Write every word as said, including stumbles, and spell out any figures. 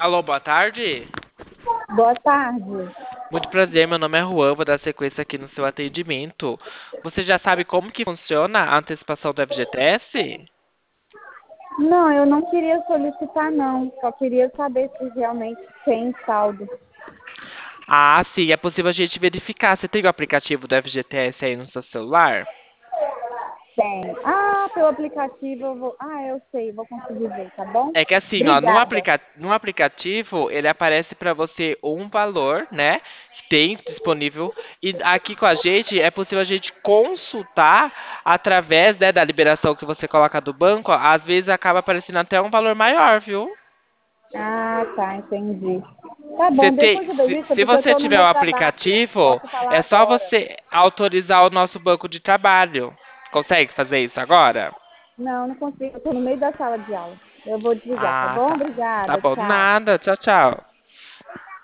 Alô, boa tarde. Boa tarde. Muito prazer, meu nome é Juan, vou dar sequência aqui no seu atendimento. Você já sabe como que funciona a antecipação do F G T S? Não, eu não queria solicitar, não. Só queria saber se realmente tem saldo. Ah, sim, é possível a gente verificar. Você tem o aplicativo do F G T S aí no seu celular? Tem. Ah, pelo aplicativo eu vou. Ah, eu sei, vou conseguir ver, tá bom? É que assim, ó, no, Obrigada. aplica... no aplicativo ele aparece para você um valor, né, que tem disponível e aqui com a gente é possível a gente consultar através, né, da liberação que você coloca do banco, ó, às vezes acaba aparecendo até um valor maior, viu? Ah, tá, entendi. Tá Você bom, deixa tem, eu ver se, isso, se porque eu você tô no tiver o meu trabalho. Não aplicativo, posso falar é só agora. você autorizar o nosso banco de trabalho. Consegue fazer isso agora? Não, não consigo. Eu tô no meio da sala de aula. Eu vou desligar, tá Ah, bom? tá. Tá Obrigada, bom. tchau. Nada. Tchau, tchau.